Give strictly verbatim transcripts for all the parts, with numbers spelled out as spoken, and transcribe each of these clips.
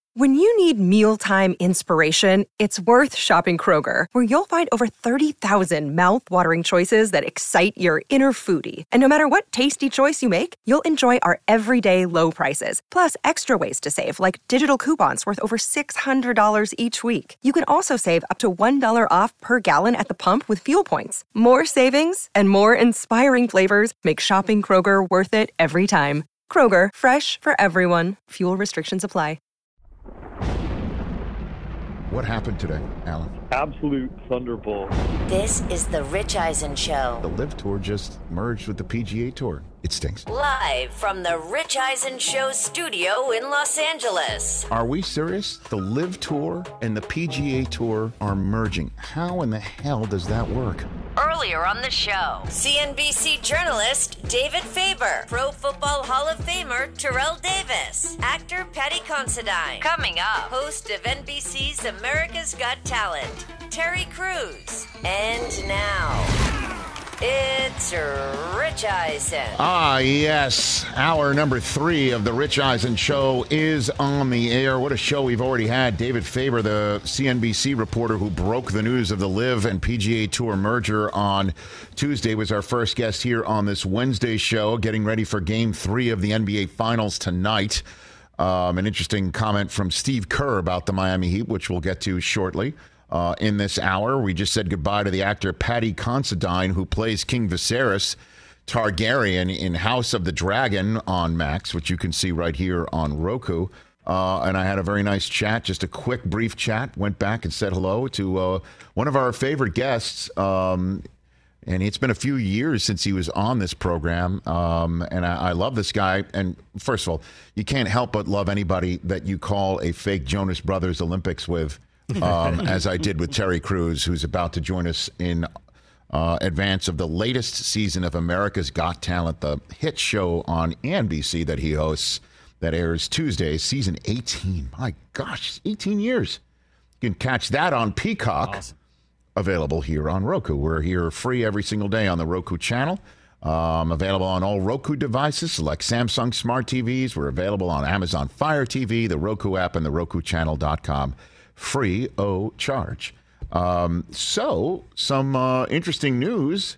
When you need mealtime inspiration, it's worth shopping Kroger, where you'll find over thirty thousand mouth-watering choices that excite your inner foodie. And no matter what tasty choice you make, you'll enjoy our everyday low prices, plus extra ways to save, like digital coupons worth over six hundred dollars each week. You can also save up to one dollar off per gallon at the pump with fuel points. More savings and more inspiring flavors make shopping Kroger worth it every time. Kroger, fresh for everyone. Fuel restrictions apply. What happened today, Alan? Absolute thunderbolt. This is the Rich Eisen Show. The LIV Tour just merged with the P G A Tour. It stinks. Live from the Rich Eisen Show studio in Los Angeles. Are we serious? The LIV Tour and the P G A Tour are merging. How in the hell does that work? Earlier on the show, C N B C journalist David Faber, Pro Football Hall of Famer Terrell Davis, actor Patty Considine. Coming up, host of N B C's America's Got Talent, Terry Crews. And now, it's Rich Eisen. Ah, yes. Hour number three of the Rich Eisen Show is on the air. What a show we've already had. David Faber, the C N B C reporter who broke the news of the LIV and P G A Tour merger on Tuesday, was our first guest here on this Wednesday show, getting ready for Game three of the N B A Finals tonight. Um, an interesting comment from Steve Kerr about the Miami Heat, which we'll get to shortly. Uh, in this hour, we just said goodbye to the actor Patty Considine, who plays King Viserys Targaryen in House of the Dragon on Max, which you can see right here on Roku. Uh, and I had a very nice chat, just a quick, brief chat. Went back and said hello to uh, one of our favorite guests. Um, and it's been a few years since he was on this program. Um, and I, I love this guy. And first of all, you can't help but love anybody that you call a fake Jonas Brothers Olympics with. um, as I did with Terry Crews, who's about to join us in uh, advance of the latest season of America's Got Talent, the hit show on N B C that he hosts that airs Tuesdays, season eighteen. My gosh, eighteen years. You can catch that on Peacock, awesome. Available here on Roku. We're here free every single day on the Roku channel. Um, available on all Roku devices, select Samsung Smart T Vs. We're available on Amazon Fire T V, the Roku app, and the Roku Channel dot com. Free o charge. Um, so, some uh, interesting news.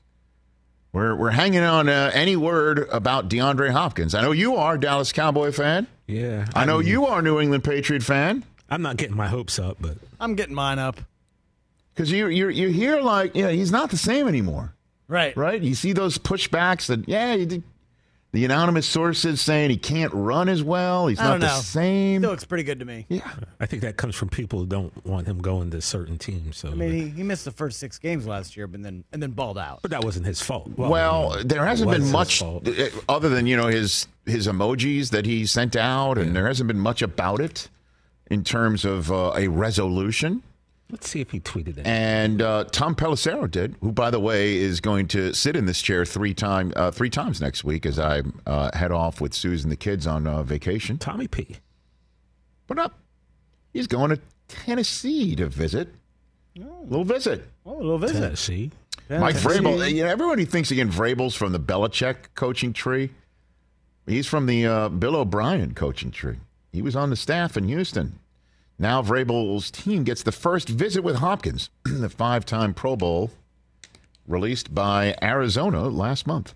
We're we're hanging on uh, any word about DeAndre Hopkins. I know you are, Dallas Cowboy fan. Yeah. I, I know mean, you are, New England Patriot fan. I'm not getting my hopes up, but I'm getting mine up. Because you you you hear like, yeah, he's not the same anymore. Right. Right? You see those pushbacks that, yeah, you did. The anonymous sources saying he can't run as well. He's I not don't the know. same. Still looks pretty good to me. Yeah. I think that comes from people who don't want him going to certain teams. So I mean, he, he missed the first six games last year, but then and then balled out. But that wasn't his fault. Well, Well, there hasn't it was been his much fault. uh, other than, you know, his his emojis that he sent out, and Yeah. there hasn't been much about it in terms of uh, a resolution. Let's see if he tweeted it. And uh, Tom Pelissero did, who, by the way, is going to sit in this chair three time uh, three times next week as I uh, head off with Susan and the kids on uh, vacation. Tommy P. What up? He's going to Tennessee to visit. A little visit. Oh, a little visit. Tennessee. Mike Tennessee. Vrabel. You know, everybody thinks again Vrabel's from the Belichick coaching tree. He's from the uh, Bill O'Brien coaching tree. He was on the staff in Houston. Now Vrabel's team gets the first visit with Hopkins, the five-time Pro Bowl, released by Arizona last month.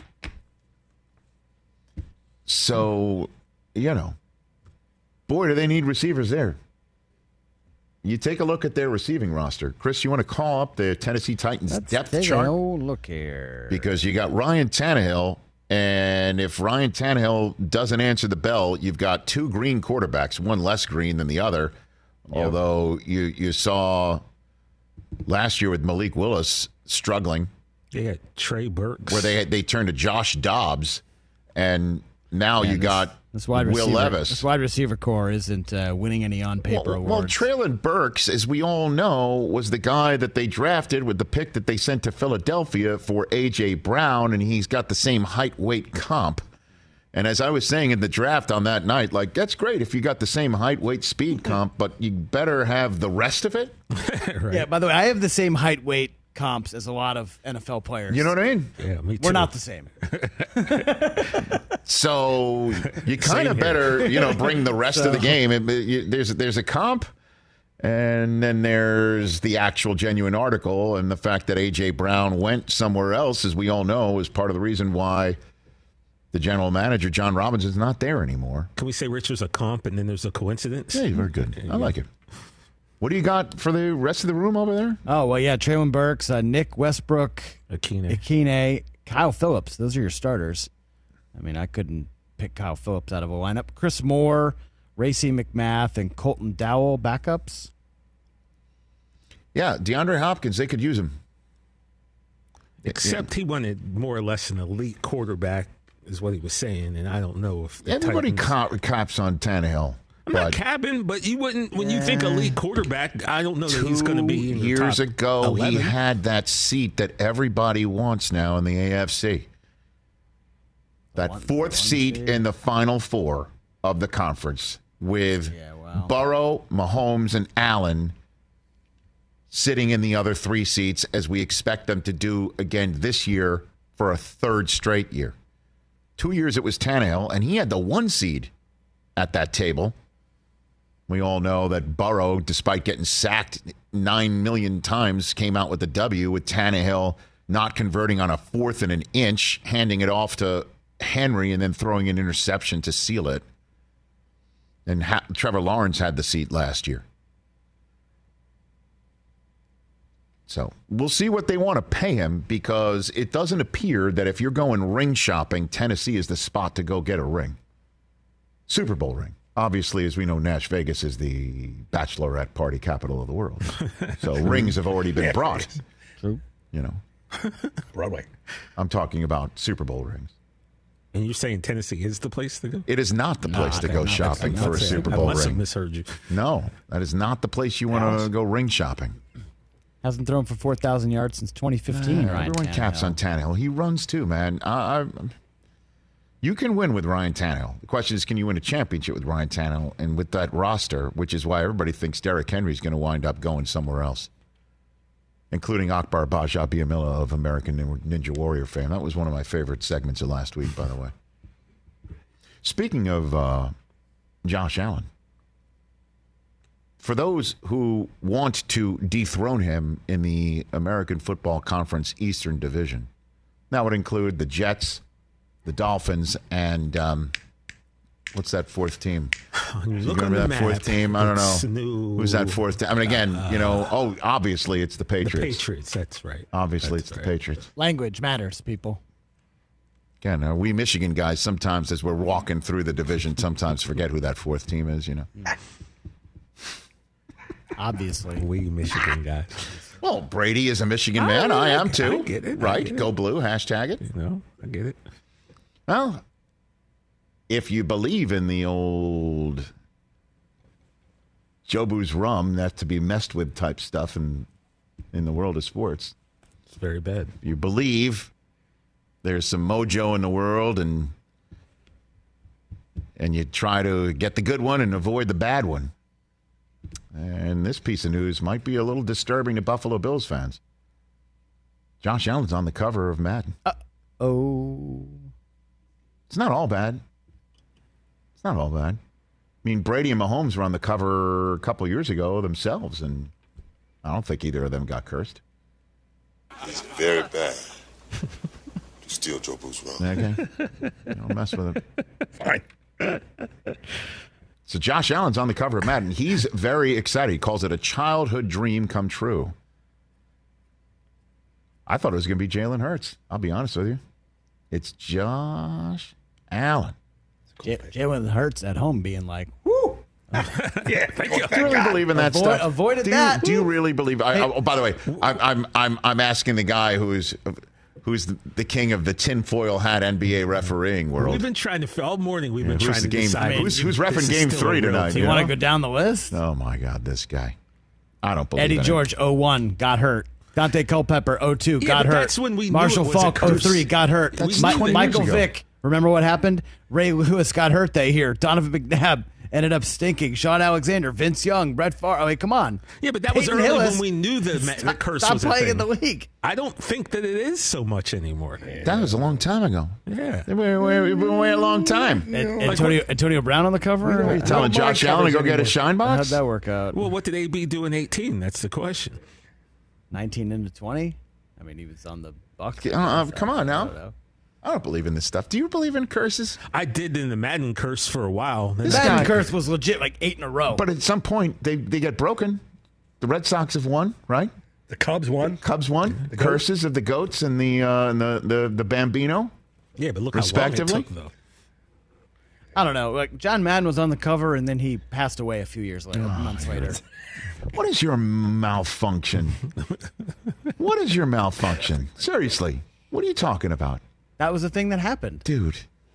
So, you know, boy, do they need receivers there. You take a look at their receiving roster. Chris, you want to call up the Tennessee Titans Let's depth take chart? an old look here. Because you got Ryan Tannehill, and if Ryan Tannehill doesn't answer the bell, you've got two green quarterbacks, one less green than the other. Yep. Although you, you saw last year with Malik Willis struggling. They had Trey Burks. Where they had, they turned to Josh Dobbs, and now Man, you this, got this wide Will receiver, Levis. This wide receiver core isn't uh, winning any on-paper well, awards. Well, Traylon Burks, as we all know, was the guy that they drafted with the pick that they sent to Philadelphia for A J. Brown, and he's got the same height-weight comp. And as I was saying in the draft on that night, like, that's great if you got the same height, weight, speed comp, but you better have the rest of it. Right. Yeah, by the way, I have the same height, weight, comps as a lot of N F L players. You know what I mean? Yeah, me too. We're not the same. So you kind Same of here. better, you know, bring the rest So- of the game. It, it- you- there's there's a comp, and then there's the actual genuine article, and the fact that A J Brown went somewhere else, as we all know, is part of the reason why the general manager John Robbins is not there anymore. Can we say Richard's a comp and then there's a coincidence? Yeah, very good. I like it. What do you got for the rest of the room over there? Oh, well, yeah, Traylon Burks, uh, Nick Westbrook, Akine. Akine, Kyle Phillips. Those are your starters. I mean, I couldn't pick Kyle Phillips out of a lineup. Chris Moore, Racey McMath, and Colton Dowell backups. Yeah, DeAndre Hopkins, they could use him. Except he wanted more or less an elite quarterback, is what he was saying, and I don't know if the Everybody Titans... co- cops on Tannehill. I'm not but capping, but you wouldn't when you think elite quarterback. I don't know that two he's going to be in the years top ago, eleven. he had that seat that everybody wants now in the A F C. That One- fourth one seat seed. in the final four of the conference with Yeah, wow. Burrow, Mahomes, and Allen sitting in the other three seats, as we expect them to do again this year for a third straight year. Two years it was Tannehill, and he had the one seed at that table. We all know that Burrow, despite getting sacked nine million times, came out with the W, with Tannehill not converting on a fourth and an inch, handing it off to Henry, and then throwing an interception to seal it. And ha- Trevor Lawrence had the seat last year. So we'll see what they want to pay him, because it doesn't appear that if you're going ring shopping, Tennessee is the spot to go get a ring. Super Bowl ring. Obviously, as we know, Nash Vegas is the bachelorette party capital of the world. So rings have already been brought. True. You know, Broadway. I'm talking about Super Bowl rings. And you're saying Tennessee is the place to go? It is not the place to I go think not. shopping I'm for not a saying- Super I Bowl must have ring. misheard you. No, that is not the place you want to go ring shopping. Hasn't thrown for four thousand yards since twenty fifteen, Uh, Ryan everyone caps Tannehill. on Tannehill. He runs too, man. I, I, you can win with Ryan Tannehill. The question is, can you win a championship with Ryan Tannehill? And with that roster, which is why everybody thinks Derrick Henry is going to wind up going somewhere else, including Akbar Bajabiamila of American Ninja Warrior fame. That was one of my favorite segments of last week, by the way. Speaking of uh, Josh Allen, for those who want to dethrone him in the American Football Conference Eastern Division, that would include the Jets, the Dolphins, and um, what's that fourth team? You You look on remember the that map, fourth team? I don't it's know. new- Who's that fourth team? I mean, again, you know, oh, obviously it's the The Patriots. Patriots, that's right. Obviously That's it's the right. Patriots. Language matters, people. Again, uh, we Michigan guys sometimes, as we're walking through the division, sometimes forget who that fourth team is, you know. Obviously. We Michigan guys. Well, Brady is a Michigan man. I, I- am too. I get it. I Right? get it. Go blue. Hashtag it. You know, I get it. Well, if you believe in the old Jobu's rum, not to be messed with type stuff in in the world of sports, It's very bad. you believe there's some mojo in the world, and and you try to get the good one and avoid the bad one. And this piece of news might be a little disturbing to Buffalo Bills fans. Josh Allen's on the cover of Madden. Oh. It's not all bad. It's not all bad. I mean, Brady and Mahomes were on the cover a couple years ago themselves, and I don't think either of them got cursed. It's very bad to steal Joe Boo's rum. Okay? Don't mess with it. Fine. So Josh Allen's on the cover of Madden. He's very excited. He calls it a childhood dream come true. I thought it was going to be Jalen Hurts. I'll be honest with you. It's Josh Allen. J- Jalen Hurts at home being like, woo. Yeah, thank you. Do you really believe in that Avoid- stuff? avoided do you, that. Do you really believe? I, oh, by the way, I'm I'm I'm I'm asking the guy who's who's the, the king of the tinfoil hat N B A refereeing world. We've been trying to all morning. We've been Yeah, who's trying the to game- decide. who's- who's if reffing this is game still a three real tonight, Do team. you Yeah. want to go down the list? Oh my God, this guy! I don't believe Eddie in it. George, oh one, got hurt. Dante Culpepper, oh two, Yeah, got but hurt. that's when we knew Marshall it was a Falk, oh curse. three, got hurt. That's Mi- twenty years Michael ago. Vick, remember what happened? Ray Lewis got hurt. They here. Donovan McNabb ended up stinking. Sean Alexander, Vince Young, Brett Favre. I mean, come on. Yeah, but that was Peyton early Hillis, when we knew the, the curse stop was a playing thing. in the league. I don't think that it is so much anymore. That was a long time ago. Yeah. We've been away, been away a long time. And, Antonio, Antonio Brown on the cover? Are you telling Josh Allen to go get a shine How'd box? that work out? Well, what did A B do in eighteen? That's the question. nineteen into twenty? I mean, he was on the Bucks. Uh, uh, come on now. I don't know. I don't believe in this stuff. Do you believe in curses? I did in the Madden curse for a while. This Madden guy- curse was legit like eight in a row. But at some point, they, they get broken. The Red Sox have won, right? The Cubs won. Cubs won. The Curses of the goats and the uh, and the, the the Bambino. Yeah, but look Respectively? how long it took, though. I don't know. Like John Madden was on the cover, and then he passed away a few years later, Oh, months later. What is your malfunction? What is your malfunction? Seriously, what are you talking about? That was the thing that happened. Dude,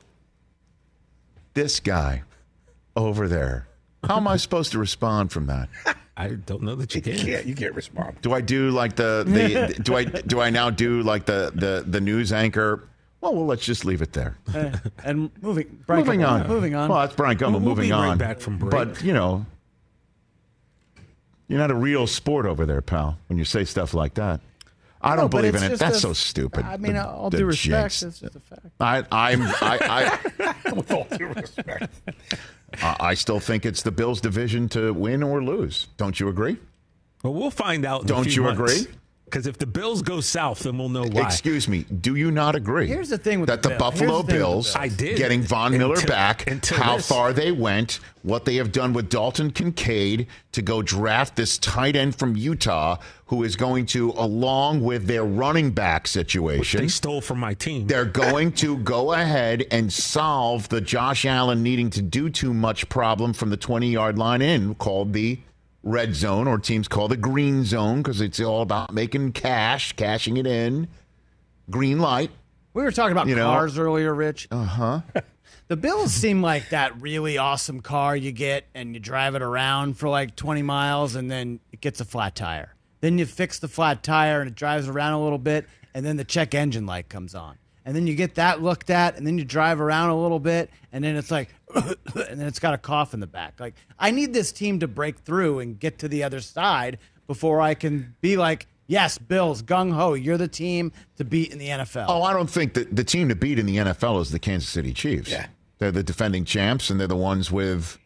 this guy over there. How am I supposed to respond from that? I don't know that you You can. can't. You can't respond. Do I do like the, the do I do I now do like the, the, the news anchor? Well, well, let's just leave it there. Uh, and moving, Brian moving Gumble, on. moving on. Well, that's Brian Gumble We'll- we'll moving be right on. back from break. But you know, you're not a real sport over there, pal. When you say stuff like that, I don't No, but believe it's in it. just That's a- so stupid. I mean, The- all the due respect, jinx. it's just a fact. I, I'm, I, I, With all due respect. I, I still think it's the Bills' division to win or lose. Don't you agree? Well, we'll find out. In Don't a few you months. agree? Because if the Bills go south, then we'll know why. Excuse me. Do you not agree? Here's the thing with that the the, Bills. Buffalo Here's the thing with the Bills, Bills. I did. getting Von Miller Until- back, until how this. far they went, what they have done with Dalton Kincaid to go draft this tight end from Utah, who is going to, along with their running back situation, They stole from my team. they're going to go ahead and solve the Josh Allen needing to do too much problem from the twenty-yard line in, called the red zone, or teams call the green zone, because it's all about making cash, cashing it in. Green light. We were talking about You know? cars earlier, Rich. Uh-huh. The Bills seem like that really awesome car you get and you drive it around for like twenty miles and then it gets a flat tire. Then you fix the flat tire and it drives around a little bit and then the check engine light comes on. And then you get that looked at and then you drive around a little bit and then it's like, and then it's got a cough in the back. Like, I need this team to break through and get to the other side before I can be like, yes, Bills, gung-ho, you're the team to beat in the N F L. Oh, I don't think that the team to beat in the N F L is the Kansas City Chiefs. Yeah. They're the defending champs, and they're the ones with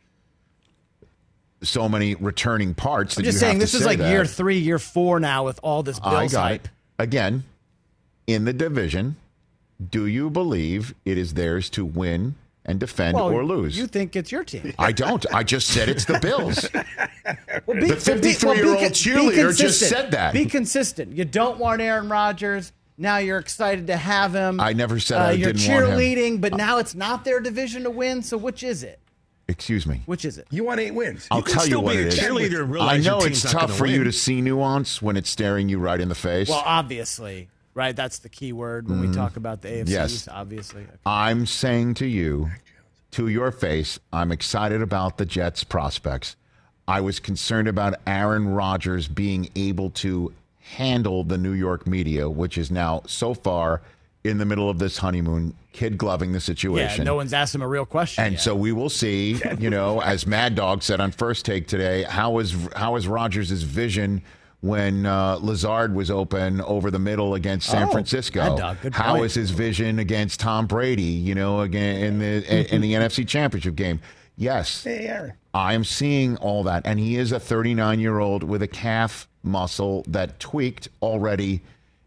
so many returning parts. That I'm just you saying, have this to is say like that. year three, year four now with all this I Bills got hype. it. Again, in the division, do you believe it is theirs to win and defend Well, or lose? you think it's your team. I don't. I just said it's the Bills. Well, be, The fifty-three-year-old con- cheerleader just consistent. said that. Be consistent. You don't want Aaron Rodgers. Now you're excited to have him. I never said uh, I you're didn't want him. cheerleading, but now it's not their division to win. So which is it? Excuse me. Which is it? You want eight wins. I'll can tell you still what be it a is. cheerleader and I realize your know team's it's not tough gonna for you win. to see nuance when it's staring you right in the face. Well, obviously, right? That's the key word when we talk about the A F C. Mm-hmm. Yes. Obviously. I'm saying to you, to your face, I'm excited about the Jets' prospects. I was concerned about Aaron Rodgers being able to handle the New York media, which is now so far in the middle of this honeymoon, kid gloving the Yeah, situation. no one's asked him a real question. And yet. so we will see, you know, as Mad Dog said on First Take today, how is how is Rodgers' vision when uh, Lazard was open over the middle against San Oh, Francisco? Mad Dog, good How point. is his vision against Tom Brady, you know, again in the in the N F C Championship game? Yes, Hey, Aaron. I am seeing all that. And he is a thirty-nine-year-old with a calf muscle that tweaked already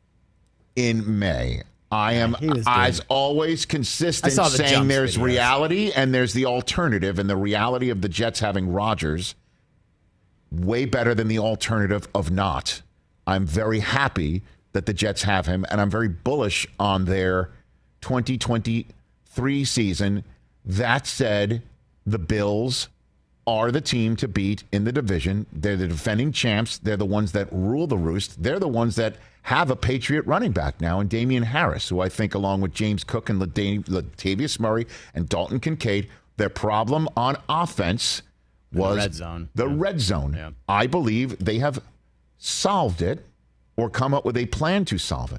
in May. I am, he was as good. always, consistent I saw the saying jumps there's videos. reality and there's the alternative. And the reality of the Jets having Rodgers way better than the alternative of not. I'm very happy that the Jets have him, and I'm very bullish on their twenty twenty-three season. That said, the Bills are the team to beat in the division. They're the defending champs. They're the ones that rule the roost. They're the ones that have a Patriot running back now in Damian Harris, who I think, along with James Cook and Lata- Latavius Murray and Dalton Kincaid, their problem on offense was red zone. The Yeah. red zone. Yeah. I believe they have solved it or come up with a plan to solve it.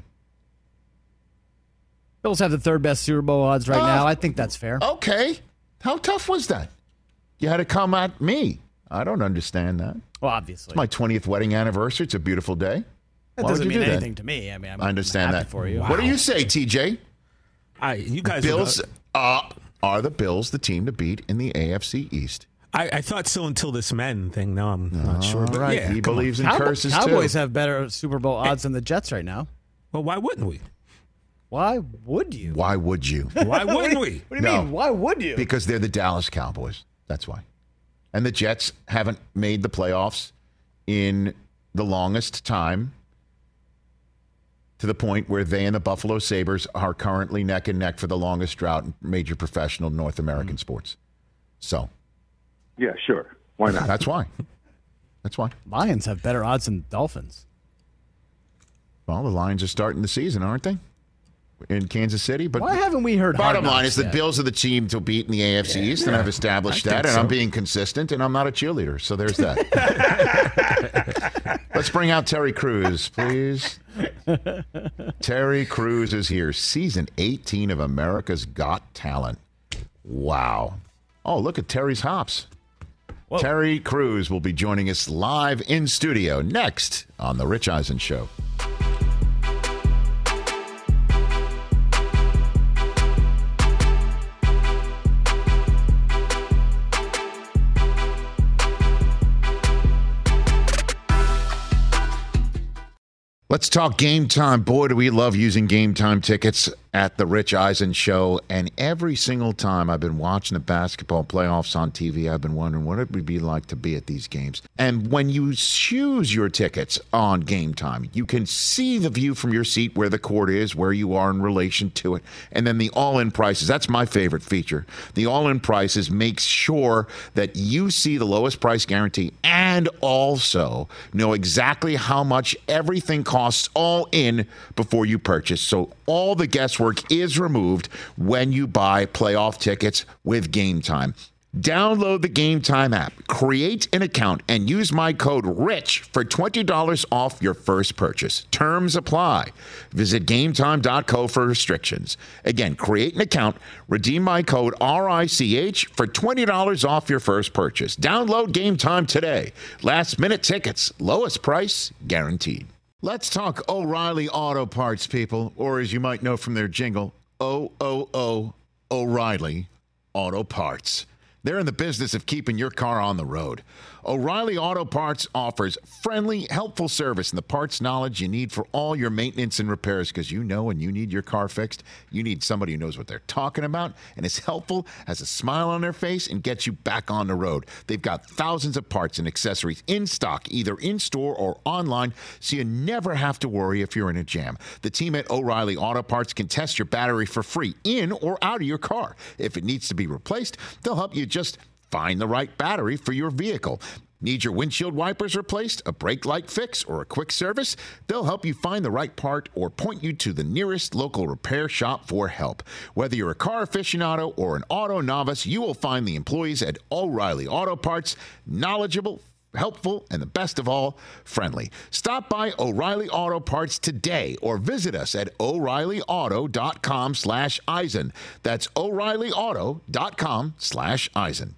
Bills have the third best Super Bowl odds right Oh. now. I think that's fair. Okay. How tough was that? You had to come at me. I don't understand that. Well, obviously. It's my twentieth wedding anniversary. It's a beautiful day. That Why doesn't would you mean do anything that? to me. I mean, I'm, I understand I'm happy that. for you. What do you say, T J? I, you guys Bills are, uh, are the Bills the team to beat in the A F C East? I, I thought so until this men thing. Now I'm not sure. All But right, yeah, he come on. believes in Cowboy- curses Cowboys too. have better Super Bowl odds than the Jets right now. Well, why wouldn't we? Why would you? Why would you? Why wouldn't we? What do you No. mean? Why would you? Because they're the Dallas Cowboys. That's why. And the Jets haven't made the playoffs in the longest time, to the point where they and the Buffalo Sabres are currently neck and neck for the longest drought in major professional North American sports. So Yeah, sure. Why not? that's why. That's why. Lions have better odds than Dolphins. Well, the Lions are starting the season, aren't they? In Kansas City. But Why haven't we heard? bottom Hard line Knocks is the yet? Bills are the team to beat in the A F C East, and I've established I that, think and I'm so. being consistent, and I'm not a cheerleader. So there's that. Let's bring out Terry Crews, please. Terry Crews is here. Season eighteen of America's Got Talent. Wow. Oh, look at Terry's hops. Whoa. Terry Crews will be joining us live in studio next on The Rich Eisen Show. Let's talk Game Time. Boy, do we love using Game Time tickets at the Rich Eisen Show. And every single time I've been watching the basketball playoffs on T V, I've been wondering what it would be like to be at these games. And when you choose your tickets on Game Time, you can see the view from your seat where the court is, where you are in relation to it. And then the all-in prices. That's my favorite feature. The all-in prices makes sure that you see the lowest price guarantee and also know exactly how much everything costs all in before you purchase. So all the guesswork is removed when you buy playoff tickets with Game Time. Download the Game Time app, create an account, and use my code RICH for twenty dollars off your first purchase. Terms apply. Visit game time dot co for restrictions. Again, create an account, redeem my code R I C H for twenty dollars off your first purchase. Download Game Time today. Last minute tickets, lowest price guaranteed. Let's talk O'Reilly Auto Parts, people, or as you might know from their jingle, O O O O'Reilly Auto Parts. They're in the business of keeping your car on the road. O'Reilly Auto Parts offers friendly, helpful service and the parts knowledge you need for all your maintenance and repairs, because you know when you need your car fixed, you need somebody who knows what they're talking about and is helpful, has a smile on their face, and gets you back on the road. They've got thousands of parts and accessories in stock, either in-store or online, so you never have to worry if you're in a jam. The team at O'Reilly Auto Parts can test your battery for free in or out of your car. If it needs to be replaced, they'll help you just find the right battery for your vehicle. Need your windshield wipers replaced, a brake light fix, or a quick service? They'll help you find the right part or point you to the nearest local repair shop for help. Whether you're a car aficionado or an auto novice, you will find the employees at O'Reilly Auto Parts knowledgeable, helpful, and the best of all, friendly. Stop by O'Reilly Auto Parts today or visit us at O'Reilly Auto dot com slash Eisen. That's O'Reilly Auto dot com slash Eisen.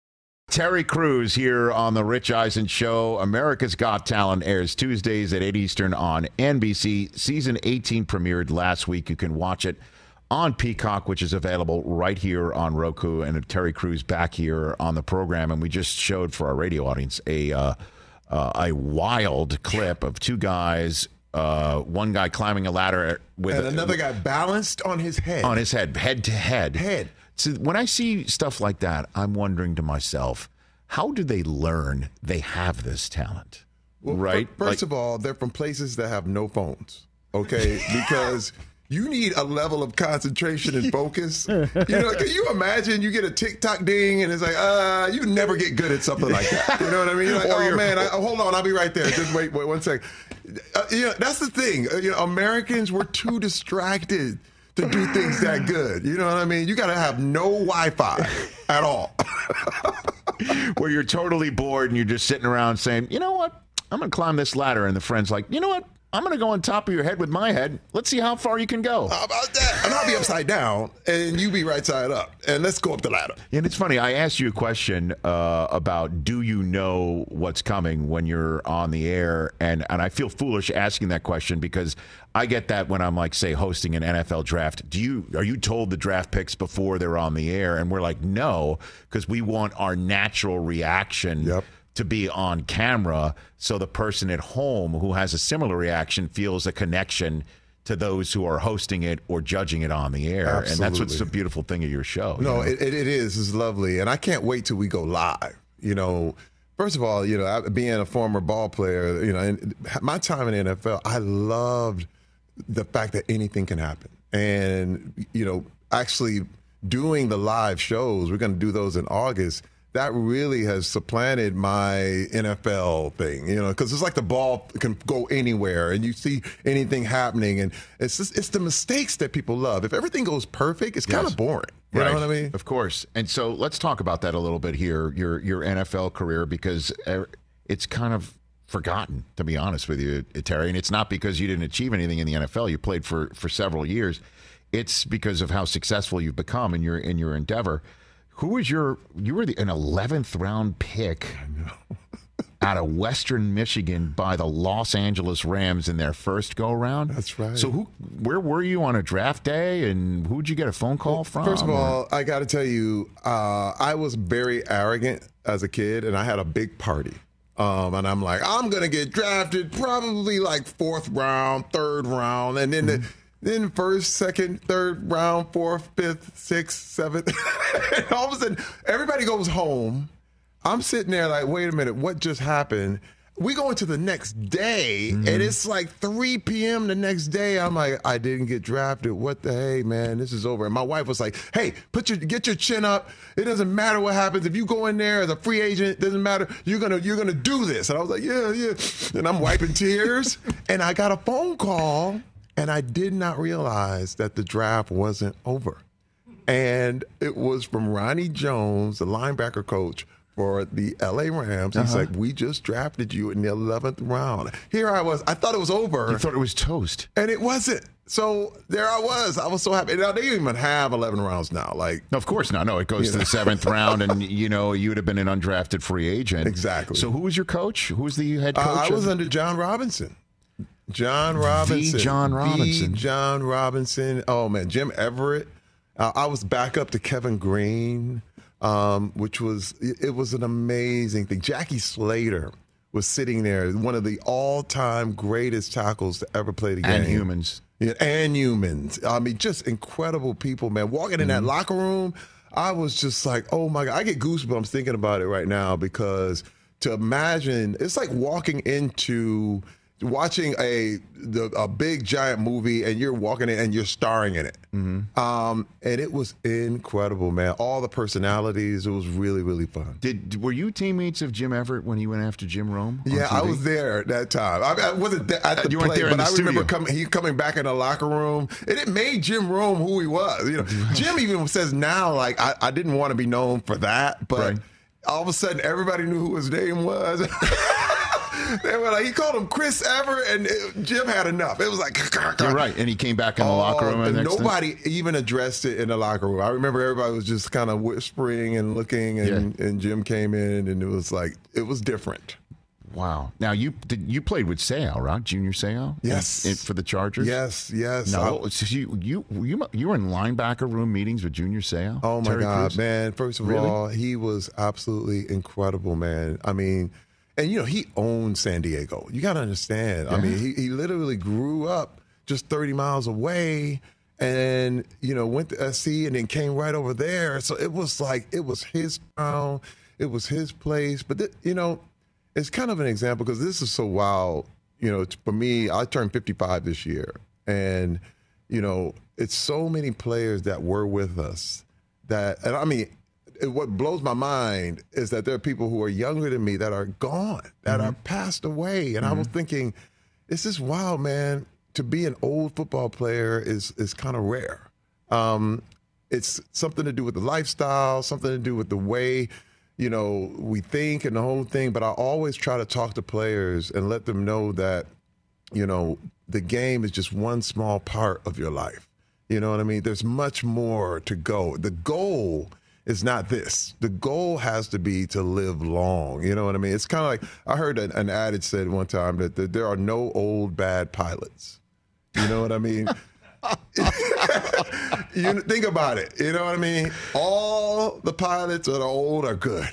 Terry Crews here on the Rich Eisen Show. America's Got Talent airs Tuesdays at eight Eastern on N B C. Season eighteen premiered last week. You can watch it on Peacock, which is available right here on Roku. And Terry Crews back here on the program. And we just showed for our radio audience a uh, uh, a wild clip of two guys. Uh, one guy climbing a ladder with and a, another guy balanced on his head. on his head, head to head. Head. So when I see stuff like that, I'm wondering to myself, how do they learn they have this talent? Well, right? fir- First Like- of all, they're from places that have no phones, okay? Because you need a level of concentration and focus. You know, can you imagine you get a TikTok ding and it's like, uh, you never get good at something like that. You know what I mean? You're like, Or oh, you're- man, I, oh, hold on, I'll be right there. Just wait, wait one sec. Uh, you know, that's the thing. Uh, you know, Americans, we're too distracted to do things that good. You know what I mean? You got to have no Wi-Fi at all. Where you're totally bored and you're just sitting around saying, you know what? I'm going to climb this ladder. And the friend's like, you know what? I'm going to go on top of your head with my head. Let's see how far you can go. How about that? And I'll be upside down, and you be right side up. And let's go up the ladder. And it's funny. I asked you a question uh, about do you know what's coming when you're on the air? And, and I feel foolish asking that question because I get that when I'm, like, say, hosting an N F L draft. Do you Are you told the draft picks before they're on the air? And we're like, no, because we want our natural reaction Yep. to be on camera so the person at home who has a similar reaction feels a connection to those who are hosting it or judging it on the air. Absolutely. And that's what's the beautiful thing of your show. No, you know? it, it, it is. It's lovely. And I can't wait till we go live. You know, first of all, you know, I, being a former ball player, you know, and my time in the N F L, I loved the fact that anything can happen. And, you know, actually doing the live shows, we're going to do those in August. That really has supplanted my N F L thing, you know, because it's like the ball can go anywhere and you see anything happening. And it's just, it's the mistakes that people love. If everything goes perfect, it's kind Yes. of boring. You Right. know what I mean? Of course. And so let's talk about that a little bit here, your your N F L career, because it's kind of forgotten, to be honest with you, Terry. And it's not because you didn't achieve anything in the N F L. You played for, for several years. It's because of how successful you've become in your in your endeavor. Who was your, you were the, an eleventh round pick out of Western Michigan by the Los Angeles Rams in their first go around. That's right. So who, where were you on a draft day and who'd you get a phone call Well, from? First of or- all, I got to tell you, uh, I was very arrogant as a kid and I had a big party. Um, and I'm like, I'm going to get drafted probably like fourth round, third round. And then the, Then first, second, third round, fourth, fifth, sixth, seventh. And all of a sudden, everybody goes home. I'm sitting there like, wait a minute, what just happened? We go into the next day, mm-hmm. and it's like three p.m. the next day. I'm like, I didn't get drafted. What the hey, man? This is over. And my wife was like, hey, put your get your chin up. It doesn't matter what happens. If you go in there as a free agent, it doesn't matter. You're gonna you're gonna do this. And I was like, yeah, yeah. And I'm wiping tears. And I got a phone call. And I did not realize that the draft wasn't over. And it was from Ronnie Jones, the linebacker coach for the L A Rams. He's uh-huh. like, we just drafted you in the eleventh round. Here I was. I thought it was over. You thought it was toast. And it wasn't. So there I was. I was so happy. Now, they don't even have eleven rounds now. Like, no, of course not. No, it goes to know. the seventh round, and, you know, you would have been an undrafted free agent. Exactly. So who was your coach? Who was the head coach? Uh, I was of- under John Robinson. John Robinson. The John Robinson. The John Robinson. Oh, man. Jim Everett. Uh, I was back up to Kevin Green, um, which was, it, it was an amazing thing. Jackie Slater was sitting there, one of the all-time greatest tackles to ever play the game. And humans. Yeah, and humans. I mean, just incredible people, man. Walking in mm-hmm. that locker room, I was just like, oh, my God. I get goosebumps thinking about it right now because to imagine, it's like walking into – watching a the, a big giant movie and you're walking in and you're starring in it. Mm-hmm. Um, and it was incredible, man. All the personalities. It was really, really fun. Did Were you teammates of Jim Everett when he went after Jim Rome? Yeah, I was there at that time. I, I wasn't th- at the you play, there but the I remember studio. coming, he coming back in the locker room, and it made Jim Rome who he was. You know, Jim even says now, like, I, I didn't want to be known for that, but right. all of a sudden, everybody knew who his name was. They were like, he called him Chris Everett, and it, Jim had enough. It was like, you're right. And he came back in the oh, locker room. And nobody even addressed it in the locker room. I remember everybody was just kind of whispering and looking, and, yeah. and Jim came in, and it was like, it was different. Wow. Now, you did you played with Seau, right? Junior Seau? Yes. In, in, for the Chargers? Yes, yes. No, so you, you, you, you were in linebacker room meetings with Junior Seau? Oh, my Terry God, Crews? man. First of really? all, he was absolutely incredible, man. I mean, and, you know, he owned San Diego. You got to understand. Yeah. I mean, he, he literally grew up just thirty miles away and, you know, went to S C and then came right over there. So it was like, it was his town. It was his place. But, th- you know, it's kind of an example because this is so wild. You know, for me, I turned fifty-five this year. And, you know, it's so many players that were with us that, and I mean, what blows my mind is that there are people who are younger than me that are gone, that mm-hmm. are passed away. And mm-hmm. I was thinking, this is wild, man. To be an old football player is is kind of rare. Um, it's something to do with the lifestyle, something to do with the way, you know, we think and the whole thing. But I always try to talk to players and let them know that you know, the game is just one small part of your life. You know what I mean? There's much more to go. The goal is not this. The goal has to be to live long. You know what I mean? It's kind of like, I heard an, an adage said one time that, that there are no old bad pilots. You know what I mean? You think about it. You know what I mean? All the pilots that are old are good.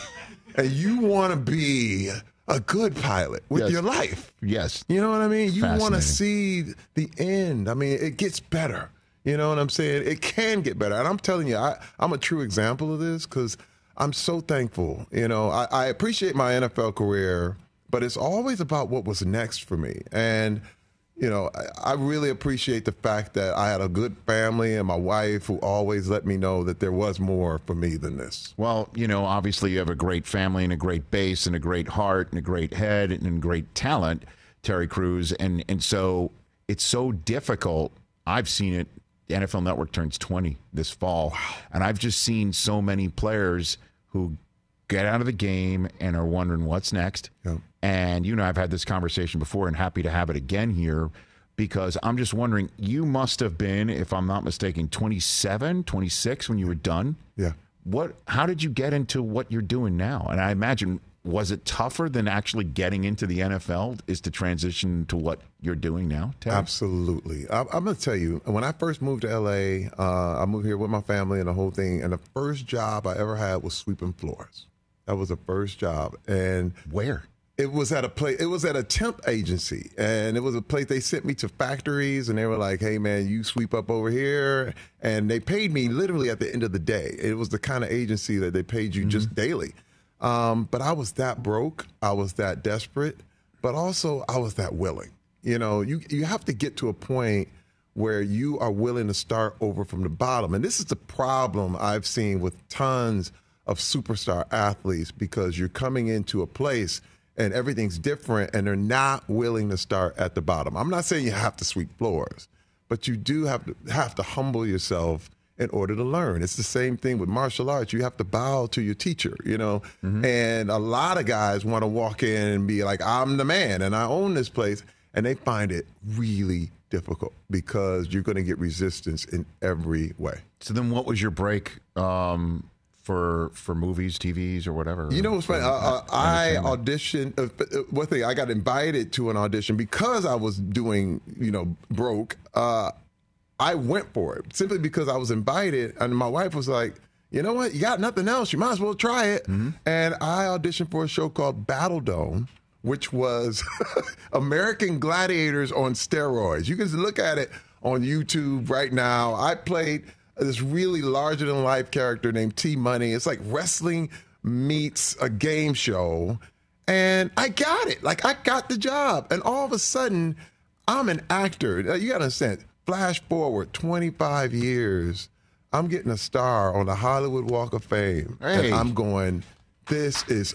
And you want to be a good pilot with yes. your life. Yes. You know what I mean? You want to see the end. I mean, it gets better. You know what I'm saying? It can get better. And I'm telling you, I, I'm a true example of this because I'm so thankful. You know, I, I appreciate my N F L career, but it's always about what was next for me. And, you know, I, I really appreciate the fact that I had a good family and my wife who always let me know that there was more for me than this. Well, you know, obviously you have a great family and a great base and a great heart and a great head and great talent, Terry Crews. And, and so it's so difficult. I've seen it. The N F L Network turns twenty this fall. Wow. And I've just seen so many players who get out of the game and are wondering what's next. Yep. And, you know, I've had this conversation before and happy to have it again here because I'm just wondering, you must have been, if I'm not mistaken, twenty-seven, twenty-six when you were done. Yeah. What? How did you get into what you're doing now? And I imagine, was it tougher than actually getting into the N F L is to transition to what you're doing now, Terry? Absolutely. I, I'm going to tell you, when I first moved to L A, uh, I moved here with my family and the whole thing, and the first job I ever had was sweeping floors. That was the first job. And where? It was at a place, it was at a temp agency, and it was a place they sent me to factories, and they were like, hey, man, you sweep up over here. And they paid me literally at the end of the day. It was the kind of agency that they paid you mm-hmm. just daily. Um, but I was that broke. I was that desperate, but also I was that willing. You know, you, you have to get to a point where you are willing to start over from the bottom. And this is the problem I've seen with tons of superstar athletes, because you're coming into a place and everything's different and they're not willing to start at the bottom. I'm not saying you have to sweep floors, but you do have to have to humble yourself in order to learn. It's the same thing with martial arts. You have to bow to your teacher, you know, mm-hmm. and a lot of guys want to walk in and be like, I'm the man and I own this place. And they find it really difficult because you're going to get resistance in every way. So then what was your break um, for for movies, T Vs, or whatever? You know what's funny? Uh, uh, I auditioned. Uh, one thing, I got invited to an audition because I was doing, you know, broke. Uh, I went for it simply because I was invited, and my wife was like, you know what? You got nothing else. You might as well try it. Mm-hmm. And I auditioned for a show called Battle Dome, which was American Gladiators on steroids. You can look at it on YouTube right now. I played this really larger-than-life character named T-Money. It's like wrestling meets a game show. And I got it. Like, I got the job. And all of a sudden, I'm an actor. You got to understand, flash forward twenty-five years, I'm getting a star on the Hollywood Walk of Fame. Hey. And I'm going, this is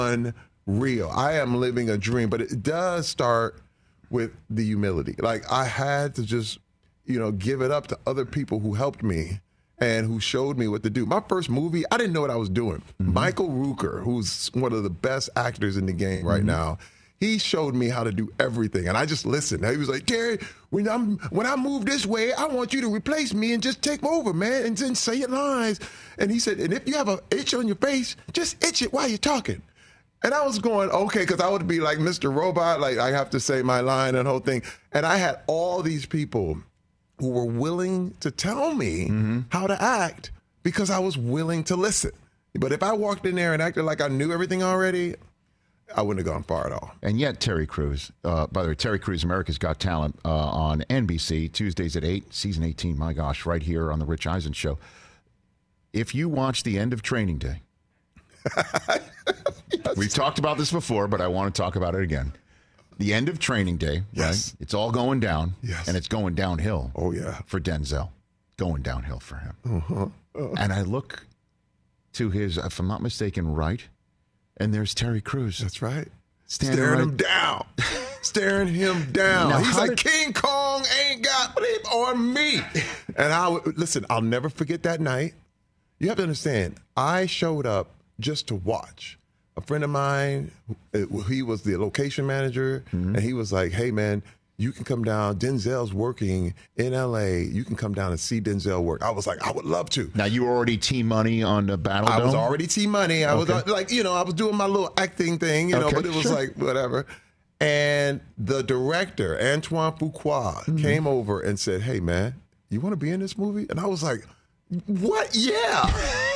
unreal. I am living a dream. But it does start with the humility. Like, I had to just, you know, give it up to other people who helped me and who showed me what to do. My first movie, I didn't know what I was doing. Mm-hmm. Michael Rooker, who's one of the best actors in the game right mm-hmm. now, he showed me how to do everything, and I just listened. He was like, Terry, when I'm when I move this way, I want you to replace me and just take over, man, and then say your lines. And he said, and if you have an itch on your face, just itch it while you're talking. And I was going, okay, because I would be like Mister Robot, like I have to say my line and the whole thing. And I had all these people who were willing to tell me mm-hmm. how to act because I was willing to listen. But if I walked in there and acted like I knew everything already, I wouldn't have gone far at all. And yet, Terry Crews, uh, by the way, Terry Crews, America's Got Talent uh, on N B C, Tuesdays at eight, season eighteen, my gosh, right here on The Rich Eisen Show. If you watch the end of Training Day, yes. We've talked about this before, but I want to talk about it again. The end of Training Day, yes. right? It's all going down, yes. and it's going downhill. Oh, yeah. For Denzel. Going downhill for him. Uh-huh. Uh-huh. And I look to his, if I'm not mistaken, right, and there's Terry Crews. That's right. Standing Staring right. him down. Staring him down. Now, He's like, did... King Kong ain't got it on me. And I would, listen, I'll never forget that night. You have to understand, I showed up just to watch. A friend of mine, he was the location manager, mm-hmm. and he was like, hey, man, you can come down. Denzel's working in L A. You can come down and see Denzel work. I was like, I would love to. Now, you were already Team Money on the Battle I Dome? was already Team Money. I Okay. was like, you know, I was doing my little acting thing, you know, Okay, but it was sure. like, whatever. And the director, Antoine Fuqua, Mm-hmm. came over and said, hey, man, you want to be in this movie? And I was like, what? Yeah.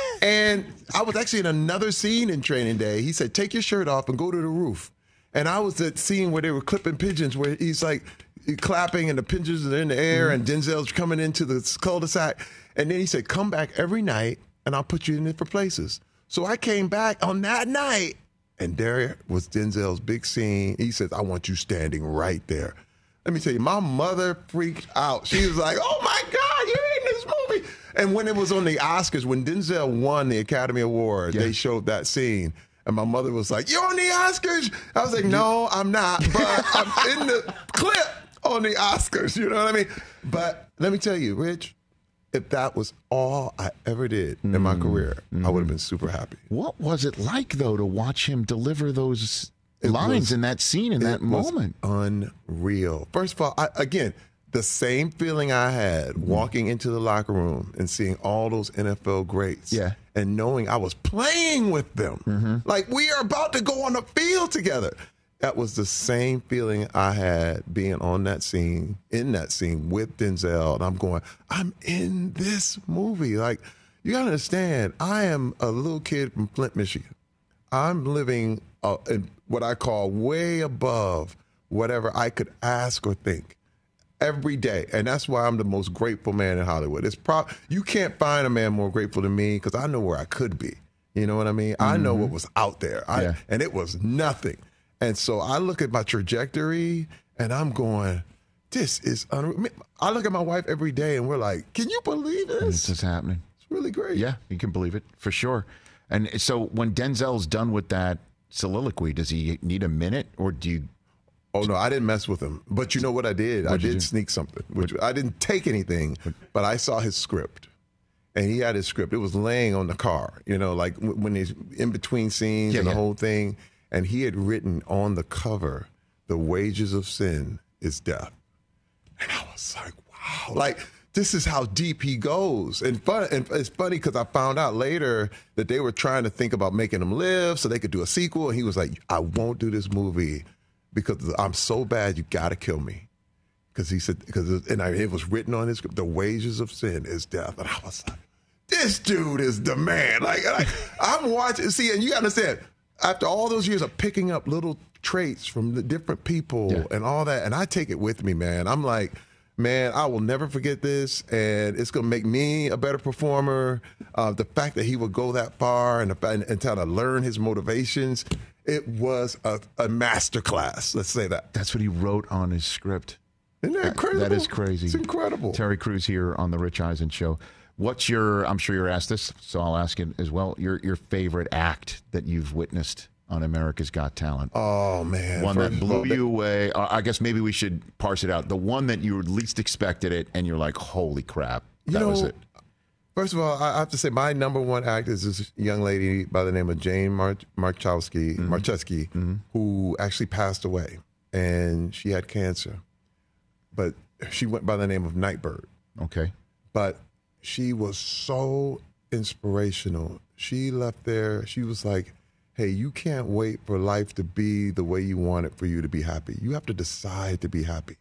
And I was actually in another scene in Training Day. He said, take your shirt off and go to the roof. And I was at scene where they were clipping pigeons, where he's like clapping and the pigeons are in the air Mm-hmm. and Denzel's coming into the cul-de-sac. And then he said, come back every night and I'll put you in different places. So I came back on that night and there was Denzel's big scene. He says, I want you standing right there. Let me tell you, my mother freaked out. She was like, oh my God, you're in this movie. And when it was on the Oscars, when Denzel won the Academy Award, Yeah. they showed that scene. And my mother was like, you're on the Oscars? I was like, no, I'm not. But I'm in the clip on the Oscars. You know what I mean? But let me tell you, Rich, if that was all I ever did in my career, I would have been super happy. What was it like, though, to watch him deliver those It lines was- in that scene, in that It was moment? unreal. First of all, I, again, the same feeling I had walking into the locker room and seeing all those N F L greats. Yeah. And knowing I was playing with them. Like, we are about to go on the field together. That was the same feeling I had being on that scene, in that scene with Denzel. And I'm going, I'm in this movie. Like, you got to understand, I am a little kid from Flint, Michigan. I'm living uh, in what I call way above whatever I could ask or think every day. And that's why I'm the most grateful man in Hollywood. It's pro- You can't find a man more grateful than me because I know where I could be. You know what I mean? I know what was out there. I, Yeah. And it was nothing. And so I look at my trajectory and I'm going, this is unreal. I look at my wife every day and we're like, can you believe This this? is happening. It's really great. Yeah, you can believe it, for sure. And so when Denzel's done with that soliloquy, does he need a minute, or do you... Oh, no, I didn't mess with him. But you know what I did? I What'd you did do? sneak something. Which I didn't take anything, but I saw his script. And he had his script. It was laying on the car, you know, like w- when he's in between scenes Yeah, and the yeah. whole thing. And he had written on the cover, the wages of sin is death. And I was like, wow. Like, this is how deep he goes. And fun, and it's funny because I found out later that they were trying to think about making him live so they could do a sequel. And he was like, I won't do this movie because I'm so bad, you got to kill me. Because he said, because and I, it was written on his script, the wages of sin is death. And I was like, this dude is the man. Like, like I'm watching, see, and you got to understand, after all those years of picking up little traits from the different people Yeah. and all that, and I take it with me, man. I'm like, man, I will never forget this, and it's going to make me a better performer. Uh, the fact that he would go that far and, and, and try to learn his motivations, it was a, a masterclass, let's say that. That's what he wrote on his script. Isn't that incredible? That is crazy. It's incredible. Terry Crews here on the Rich Eisen Show. What's your, I'm sure you're asked this, so I'll ask it as well, your your favorite act that you've witnessed on America's Got Talent? Oh, man. One First that of blew all, you away. Uh, I guess maybe we should parse it out. The one that you least expected it, and you're like, holy crap, You that know, was it. First of all, I have to say my number one act is this young lady by the name of Jane Mar- Marchowski, Mm-hmm. Marcheski, who actually passed away, and she had cancer. But she went by the name of Nightbird. Okay. But she was so inspirational. She left there, she was like, hey, you can't wait for life to be the way you want it for you to be happy. You have to decide to be happy.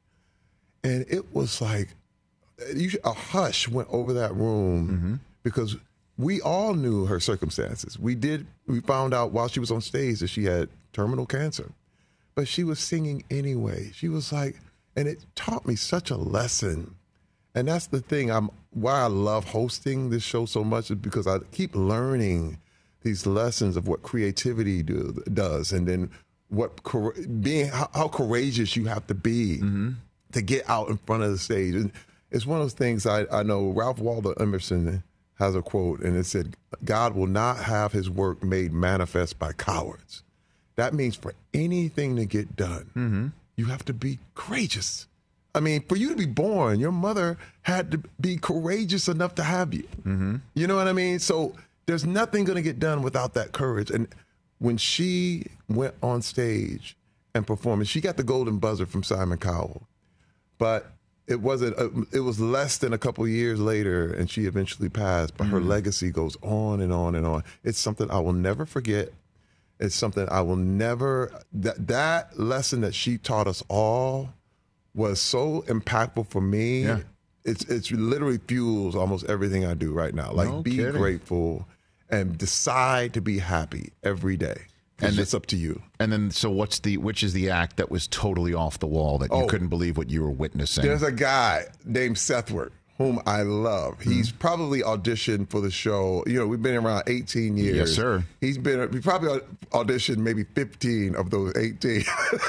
And it was like, you, a hush went over that room because we all knew her circumstances. We did, we found out while she was on stage that she had terminal cancer, but she was singing anyway. She was like, and it taught me such a lesson. And that's the thing, I'm why I love hosting this show so much is because I keep learning these lessons of what creativity do, does, and then what cour- being how, how courageous you have to be to get out in front of the stage. And it's one of those things I, I know Ralph Waldo Emerson has a quote, and it said, God will not have his work made manifest by cowards. That means for anything to get done, you have to be courageous. I mean, for you to be born, your mother had to be courageous enough to have you. Mm-hmm. You know what I mean? So there's nothing going to get done without that courage. And when she went on stage and performed, and she got the golden buzzer from Simon Cowell. but it wasn't. A, it was less than a couple years later, and she eventually passed. But her legacy goes on and on and on. It's something I will never forget. It's something I will never. That that lesson that she taught us all was so impactful for me. Yeah. It's it's literally fuels almost everything I do right now. Like No be kidding. grateful and decide to be happy every day. And it's up to you. And then, so what's the which is the act that was totally off the wall that you Oh. couldn't believe what you were witnessing? There's a guy named Sethward, whom I love. He's Mm-hmm. probably auditioned for the show. You know, we've been around eighteen years. Yes, sir. He's been, he probably auditioned maybe fifteen of those eighteen.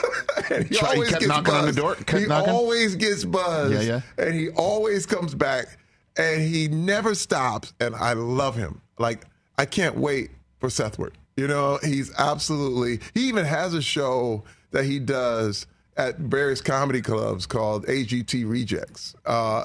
And he Try- he always kept gets knocking on the buzzed. door, kept He knocking? always gets buzzed. Yeah, yeah. And he always comes back, and he never stops. And I love him. Like, I can't wait for Sethward. You know, he's absolutely, he even has a show that he does at various comedy clubs called A G T Rejects. Uh,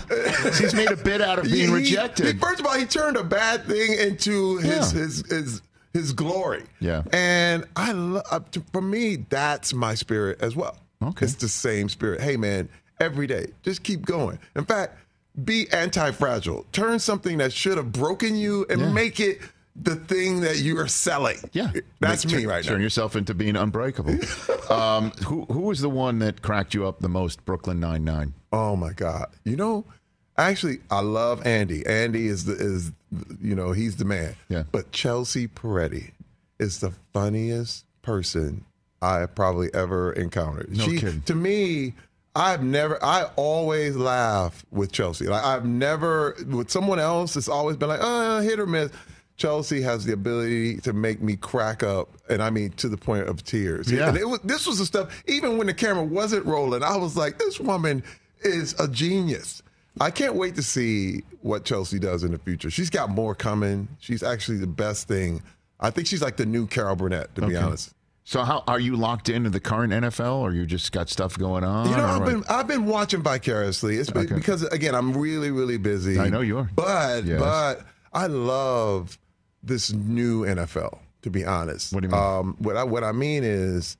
He's made a bit out of being he- rejected. he- first of all, he turned a bad thing into his Yeah. his, his his glory. Yeah. And I love, for me, that's my spirit as well. Okay. It's the same spirit. Hey, man, every day, just keep going. In fact, be anti-fragile. Turn something that should have broken you and Yeah. make it the thing that you are selling. Yeah, That's Make- me turn, right Turn now. yourself into being unbreakable. um, who who was the one that cracked you up the most? Brooklyn Nine-Nine. Oh my God! You know, actually, I love Andy. Andy is the is you know he's the man. Yeah. But Chelsea Peretti is the funniest person I have probably ever encountered. No she, kidding. To me, I've never. I always laugh with Chelsea. Like I've never with someone else. It's always been like, oh, hit or miss. Chelsea has the ability to make me crack up, and I mean to the point of tears. Yeah. And it was, this was the stuff, even when the camera wasn't rolling, I was like, this woman is a genius. I can't wait to see what Chelsea does in the future. She's got more coming. She's actually the best thing. I think she's like the new Carol Burnett, to be Okay. honest. So how are you locked into the current N F L, or you just got stuff going on? You know, or I've what? been I've been watching vicariously. It's been- Okay. because again, I'm really really busy. I know you are. But Yes. but I love this new N F L. To be honest, What do you mean? Um, what I what I mean is,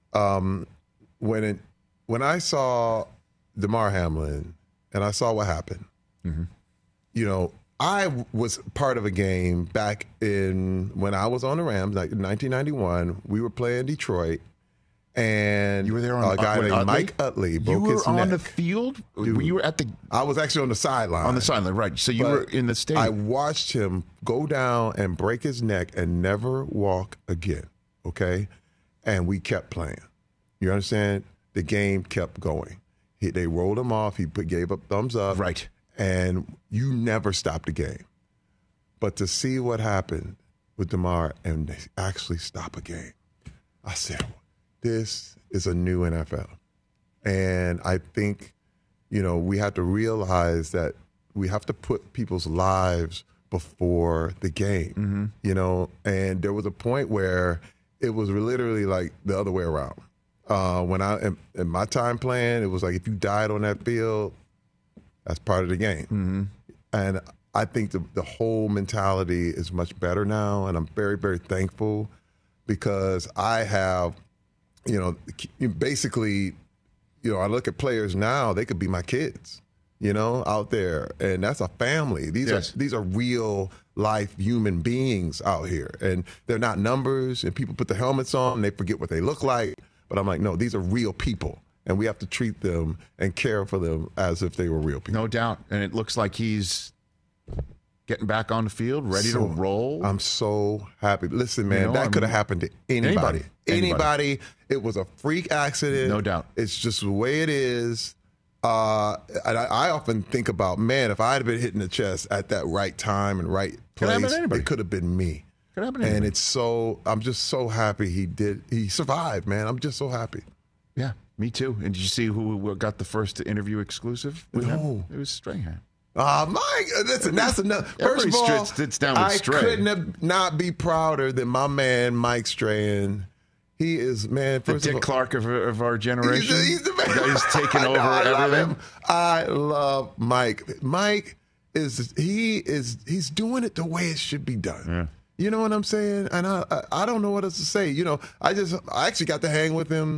um, when it when I saw DeMar Hamlin and I saw what happened, Mm-hmm. you know, I was part of a game back in when I was on the Rams, like in nineteen ninety-one. We were playing Detroit. And You were there on a guy uh, named Utley? Mike Utley broke You were his on neck. the field. You were at the I was actually on the sideline. on the sideline, right? So you But were in the stadium. I watched him go down and break his neck and never walk again. Okay, and we kept playing. You understand? The game kept going. He, they rolled him off. He put, gave up thumbs up. Right. And you never stopped the game. But to see what happened with DeMar and they actually stop a game, I said, this is a new N F L. And I think, you know, we have to realize that we have to put people's lives before the game, Mm-hmm. you know, and there was a point where it was literally like the other way around. Uh, when I, in, in my time playing, it was like if you died on that field, that's part of the game. Mm-hmm. And I think the, the whole mentality is much better now. And I'm very, very thankful because I have, you know, basically, you know, I look at players now, they could be my kids, you know, out there. And that's a family. These Yes. are these are real life human beings out here. And they're not numbers. And people put the helmets on and they forget what they look like. But I'm like, no, these are real people. And we have to treat them and care for them as if they were real people. No doubt. And it looks like he's getting back on the field, ready So, to roll. I'm so happy. Listen, man, You know, that I'm- could have happened to anybody. Anybody. anybody. Anybody. It was a freak accident. No doubt. It's just the way it is. Uh, and I, I often think about, man, if I had been hit in the chest at that right time and right Could happen to place, anybody. it could have been me. Could happen to And anybody. it's so, I'm just so happy he did. He survived, man. I'm just so happy. Yeah, me too. And did you see who got the first interview exclusive with him? No. It was Strahan. Ah, Mike, listen, that's enough. First Everybody of all, sits- sits down with I Stray. couldn't have not be prouder than my man, Mike Strahan. He is, man, The first of Dick all, Clark of, of our He's generation. the, he's the man. The guy who's taking I know, over I love everything. him. I love Mike. Mike is he is he's doing it the way it should be done. Yeah. You know what I'm saying? And I, I I don't know what else to say. You know, I just I actually got to hang with him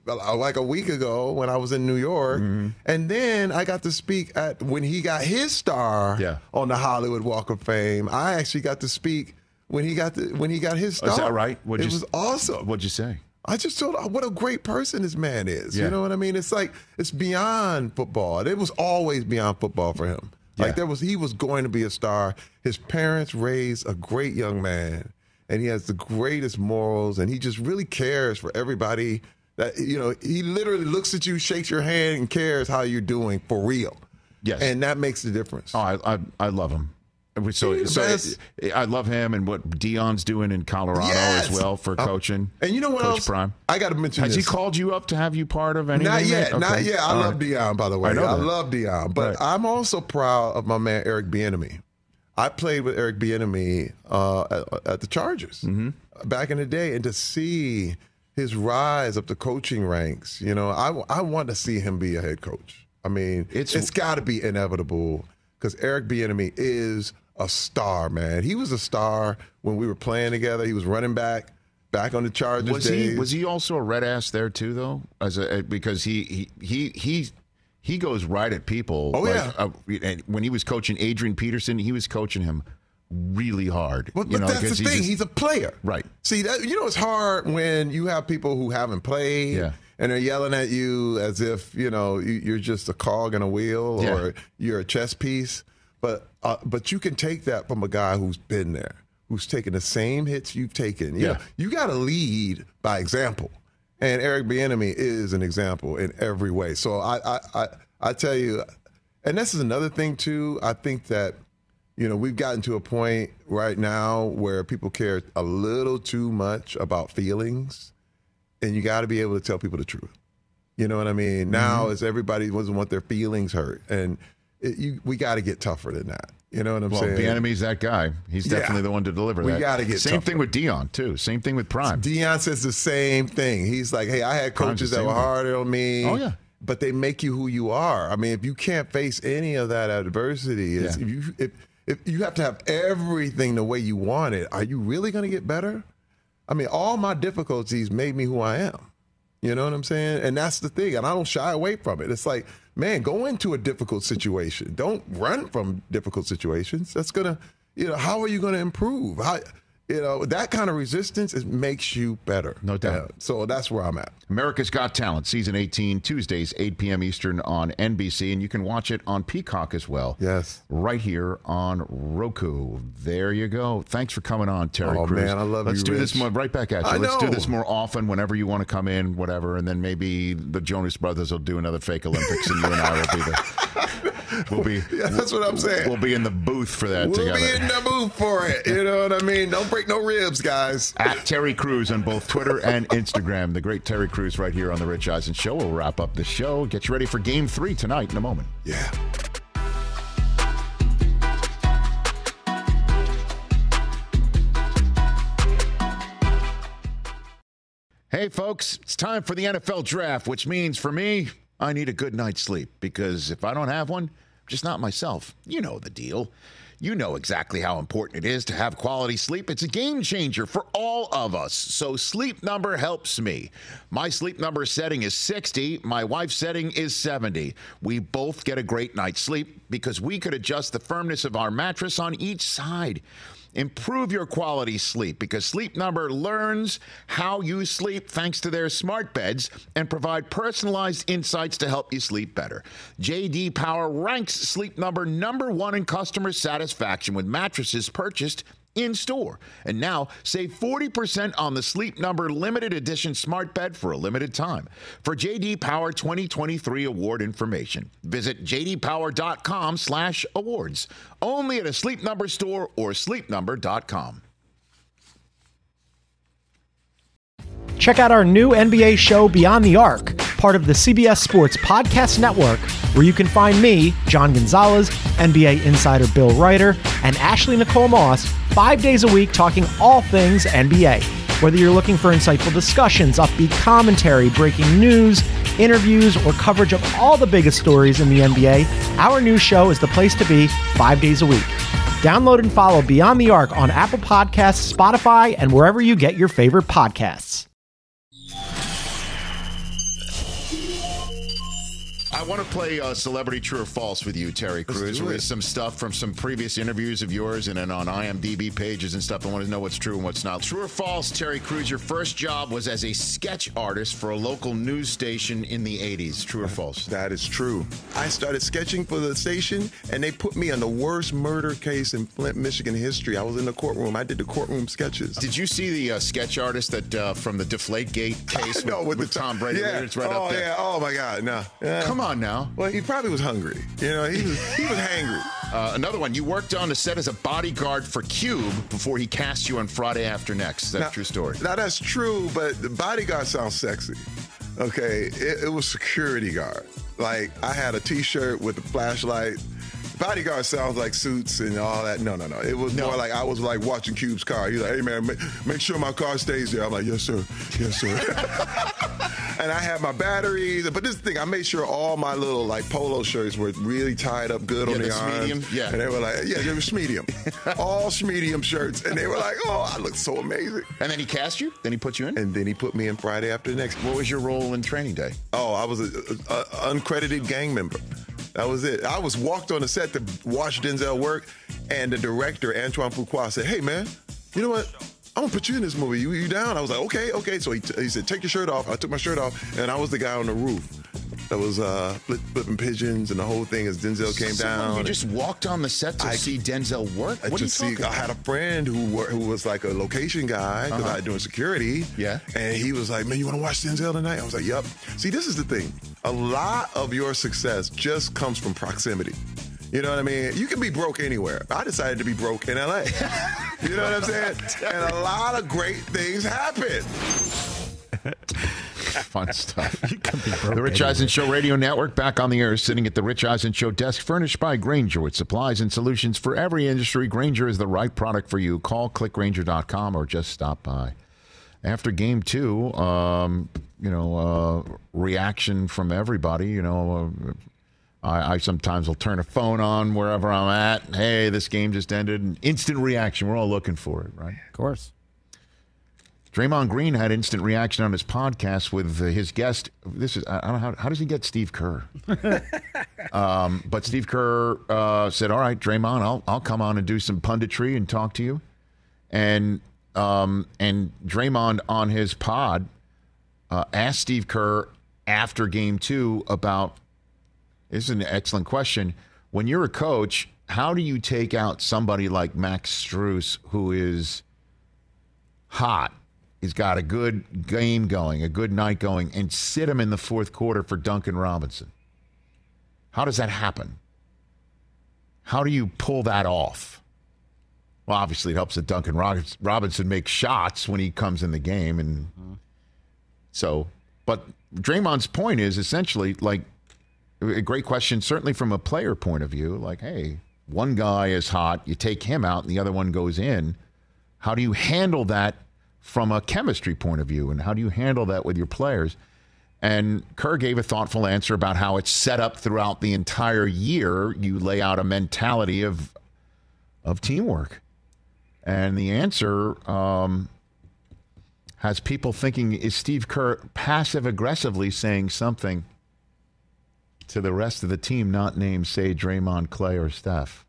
like a week ago when I was in New York. Mm-hmm. And then I got to speak at when he got his star yeah. on the Hollywood Walk of Fame. I actually got to speak when he got the, when he got his star. Is that right? What'd it you, was awesome. What'd you say? I just told her what a great person this man is. Yeah. You know what I mean? It's like it's beyond football. It was always beyond football for him. Like yeah. there was, he was going to be a star. His parents raised a great young man, and he has the greatest morals, and he just really cares for everybody. That you know, he literally looks at you, shakes your hand, and cares how you're doing for real. Yes, and that makes the difference. Oh, I I, I love him. So, so it, I love him and what Deion's doing in Colorado yes. as well for coaching. Uh, and you know what Coach else? Prime. I got to mention Has this. he called you up to have you part of anything? Not yet. Okay. Not yet. I All love right. Deion, by the way. I, know I that. love Deion. But right. I'm also proud of my man, Eric Bieniemy. I played with Eric Bieniemy uh, at, at the Chargers mm-hmm. back in the day. And to see his rise up the coaching ranks, you know, I, I want to see him be a head coach. I mean, it's, it's got to be inevitable because Eric Bieniemy is a star, man. He was a star when we were playing together. He was running back, back on the Chargers was days. He, was he also a red ass there too, though? As a because he he he he he goes right at people. Oh like, yeah. Uh, and when he was coaching Adrian Peterson, he was coaching him really hard. But, you but know, that's the he thing. just, He's a player. Right. See, that, you know, it's hard when you have people who haven't played yeah. and they're yelling at you as if, you know, you, you're just a cog in a wheel yeah. or you're a chess piece. But uh, but you can take that from a guy who's been there, who's taken the same hits you've taken. You yeah. know, you got to lead by example. And Eric Bieniemy is an example in every way. So I, I, I, I tell you, and this is another thing, too. I think that, you know, we've gotten to a point right now where people care a little too much about feelings, and you got to be able to tell people the truth. You know what I mean? Mm-hmm. Now, as everybody doesn't want their feelings hurt, and it, you, we got to get tougher than that. You know what I'm well, saying? Well, Bieniemy's that guy. He's definitely yeah. the one to deliver we that. We got to get Same tougher. thing with Deion, too. Same thing with Prime. Deion says the same thing. He's like, hey, I had coaches that were harder on me. Oh, yeah. But they make you who you are. I mean, if you can't face any of that adversity, it's, yeah. if you if, if you have to have everything the way you want it, are you really going to get better? I mean, all my difficulties made me who I am. You know what I'm saying? And that's the thing. And I don't shy away from it. It's like, man, go into a difficult situation. Don't run from difficult situations. That's going to, you know, how are you going to improve? How, you know, that kind of resistance, it makes you better. No doubt. Uh, so that's where I'm at. America's Got Talent, Season eighteen, Tuesdays, eight p.m. Eastern on N B C. And you can watch it on Peacock as well. Yes. Right here on Roku. There you go. Thanks for coming on, Terry oh, Crews. man, I love Let's you, do Rich. this more, right back at you. I Let's do know. this more often whenever you want to come in, whatever. And then maybe the Jonas Brothers will do another fake Olympics and you and I will be the... We'll be, yeah, that's what I'm saying. We'll be in the booth for that we'll together. We'll be in the booth for it. You know what I mean? Don't break no ribs, guys. At Terry Crews on both Twitter and Instagram. The great Terry Crews right here on The Rich Eisen Show. We'll wrap up the show. Get you ready for Game three tonight in a moment. Yeah. Hey, folks, it's time for the N F L Draft, which means for me, I need a good night's sleep because if I don't have one, I'm just not myself. You know the deal. You know exactly how important it is to have quality sleep. It's a game changer for all of us. So Sleep Number helps me. My Sleep Number setting is sixty. My wife's setting is seventy. We both get a great night's sleep because we could adjust the firmness of our mattress on each side. Improve your quality sleep because Sleep Number learns how you sleep thanks to their smart beds and provide personalized insights to help you sleep better. J D Power ranks Sleep Number number one in customer satisfaction with mattresses purchased in-store. And now, save forty percent on the Sleep Number limited edition smart bed for a limited time. For J D Power twenty twenty-three award information, visit j d power dot com slash awards. Only at a Sleep Number store or sleep number dot com. Check out our new N B A show, Beyond the Arc, part of the C B S Sports Podcast Network, where you can find me, John Gonzalez, N B A insider Bill Ryder, and Ashley Nicole Moss, five days a week talking all things N B A. Whether you're looking for insightful discussions, upbeat commentary, breaking news, interviews, or coverage of all the biggest stories in the N B A, our new show is the place to be five days a week. Download and follow Beyond the Arc on Apple Podcasts, Spotify, and wherever you get your favorite podcasts. I want to play uh, Celebrity True or False with you, Terry Crews. do There it. is some stuff from some previous interviews of yours and then on I M D B pages and stuff. I want to know what's true and what's not. True or false, Terry Crews, your first job was as a sketch artist for a local news station in the eighties. True or false? That is true. I started sketching for the station, and they put me on the worst murder case in Flint, Michigan history. I was in the courtroom. I did the courtroom sketches. Did you see the uh, sketch artist that uh, from the Deflategate case No, with, with with the Tom Brady? Yeah. It's right oh, up there. yeah. Oh, my God. No. Yeah. Come on now. Well, he probably was hungry. You know, he was, he was hangry. Uh, another one. You worked on the set as a bodyguard for Cube before he cast you on Friday After Next. Is that now, a true story? Now, that's true, but the bodyguard sounds sexy. Okay, it, it was security guard. Like, I had a T-shirt with a flashlight. Bodyguard sounds like suits and all that. No, no, no. It was No. more like I was like watching Cube's car. He's like, hey, man, make, make sure my car stays there. I'm like, yes, sir. Yes, sir. And I had my batteries. But this is the thing, I made sure all my little like polo shirts were really tied up good Yeah, on the the arms. medium, yeah. And they were like, yeah, they were medium. all medium shirts. And they were like, oh, I look so amazing. And then he cast you? Then he put you in? And then he put me in Friday After Next. What was your role in Training Day? Oh, I was an uncredited gang member. That was it. I was walked on the set to watch Denzel work, and the director, Antoine Fuqua, said, hey, man, you know what? I'm going to put you in this movie. You, you down? I was like, okay, okay. So he, t- he said, take your shirt off. I took my shirt off, and I was the guy on the roof that was uh, flip, flipping pigeons and the whole thing as Denzel came So down. You just walked on the set to I- see Denzel work? I What are you just see. talking I had a friend who wor- who was like a location guy because Uh-huh. I was doing security. Yeah. And he was like, "Man, you want to watch Denzel tonight?" I was like, "Yep." See, this is the thing. A lot of your success just comes from proximity. You know what I mean? You can be broke anywhere. I decided to be broke in L A. You know what I'm saying? And a lot of great things happen. Fun stuff. The Rich Eisen Show Radio Network back on the air, sitting at the Rich Eisen Show desk, furnished by Grainger with supplies and solutions for every industry. Grainger is the right product for you. Call click grainger dot com or just stop by. After game two, um, you know, uh, reaction from everybody. You know, uh, I, I sometimes will turn a phone on wherever I'm at. Hey, this game just ended. An instant reaction. We're all looking for it, right? Of course. Draymond Green had instant reaction on his podcast with uh, his guest. This is I don't know how, how does he get Steve Kerr? um, but Steve Kerr uh, said, "All right, Draymond, I'll I'll come on and do some punditry and talk to you." And um, and Draymond on his pod uh, asked Steve Kerr after Game Two about. This is an excellent question. When you're a coach, how do you take out somebody like Max Strus, who is hot? He's got a good game going, a good night going, and sit him in the fourth quarter for Duncan Robinson. How does that happen? How do you pull that off? Well, obviously it helps that Duncan Robinson makes shots when he comes in the game. And so, but Draymond's point is essentially like a great question, certainly from a player point of view, like, hey, one guy is hot, you take him out and the other one goes in. How do you handle that from a chemistry point of view, and how do you handle that with your players? And Kerr gave a thoughtful answer about how it's set up throughout the entire year. You lay out a mentality of of teamwork. And the answer um, has people thinking, is Steve Kerr passive-aggressively saying something to the rest of the team, not named, say, Draymond, Clay, or Steph?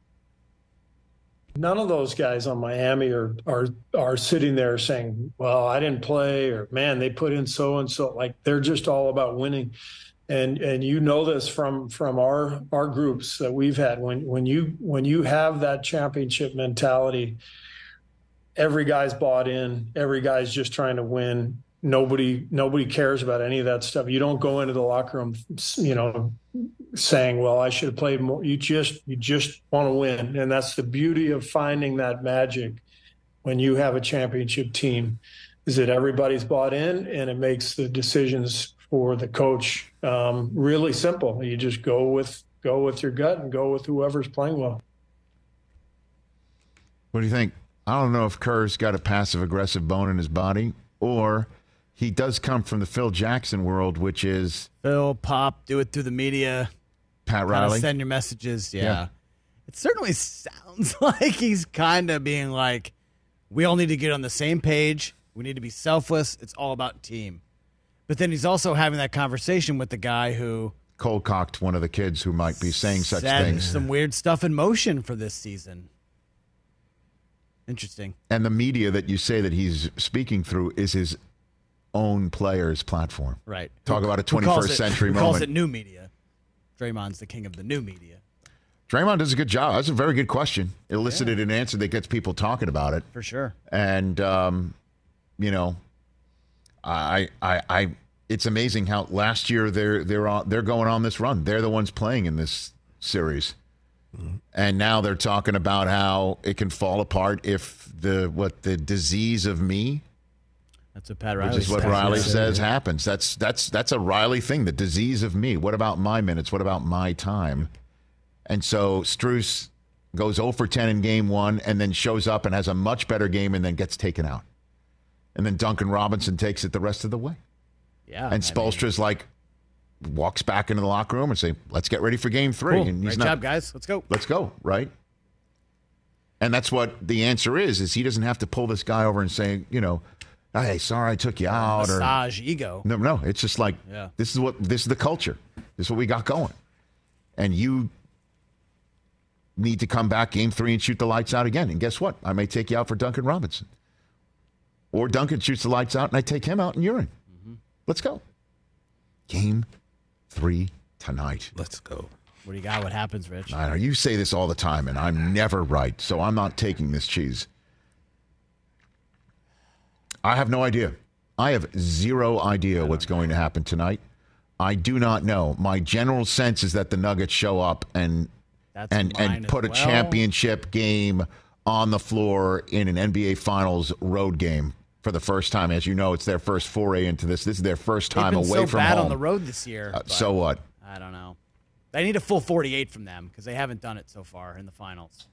None of those guys on Miami are are are sitting there saying, well, I didn't play, or man, they put in so and so. Like, they're just all about winning. And and you know this from from our our groups that we've had. When when you when you have that championship mentality, every guy's bought in, every guy's just trying to win. Nobody nobody cares about any of that stuff. You don't go into the locker room, you know, saying, well, I should have played more. You just you just want to win. And that's the beauty of finding that magic when you have a championship team, is that everybody's bought in, and it makes the decisions for the coach um, really simple. You just go with go with your gut and go with whoever's playing well. What do you think? I don't know if Kerr's got a passive-aggressive bone in his body, or he does come from the Phil Jackson world, which is Phil, Pop, do it through the media. Pat Kinda Riley. send your messages. Yeah. Yeah. It certainly sounds like he's kind of being like, we all need to get on the same page. We need to be selfless. It's all about team. But then he's also having that conversation with the guy who cold-cocked one of the kids who might be saying such Set things. some weird stuff in motion for this season. Interesting. And the media that you say that he's speaking through is his own players' platform. Right. Talk Who- about a who calls twenty-first it- century who moment. calls it new media? Draymond's the king of the new media. Draymond does a good job. That's a very good question. Elicited yeah. an answer that gets people talking about it. For sure. And, um, you know, I, I, I, it's amazing how last year they're they're on, they're going on this run. They're the ones playing in this series, mm-hmm. and now they're talking about how it can fall apart if the what the disease of me. That's what Pat Riley Which is what says. Riley yeah. says happens. That's that's that's a Riley thing. The disease of me. What about my minutes? What about my time? And so Strus goes zero for ten in game one and then shows up and has a much better game and then gets taken out. And then Duncan Robinson takes it the rest of the way. Yeah. And Spoelstra's like, walks back into the locker room and say, let's get ready for game three. Cool. And he's Great not, job, guys. Let's go. Let's go, right? And that's what the answer is, is he doesn't have to pull this guy over and say, you know, hey, sorry I took you out. Massage or, ego. No, no. It's just like, yeah. this is what this is the culture. This is what we got going. And you need to come back game three and shoot the lights out again. And guess what? I may take you out for Duncan Robinson. Or Duncan shoots the lights out and I take him out and you're in. Mm-hmm. Let's go. Game three tonight. Let's go. What do you got? What happens, Rich? I know you say this all the time, and I'm never right, so I'm not taking this cheese. I have no idea. I have zero idea what's going to happen tonight. I do not know. My general sense is that the Nuggets show up and That's and and put a well. championship game on the floor in an N B A Finals road game for the first time. As you know, it's their first foray into this. This is their first time They've been away so from bad home. on the road this year. Uh, so what? I don't know. They need a full forty-eight from them because they haven't done it so far in the finals.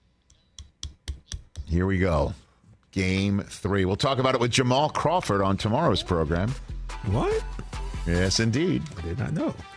Here we go. Game three. We'll talk about it with Jamal Crawford on tomorrow's program. What? Yes, indeed. I did not know.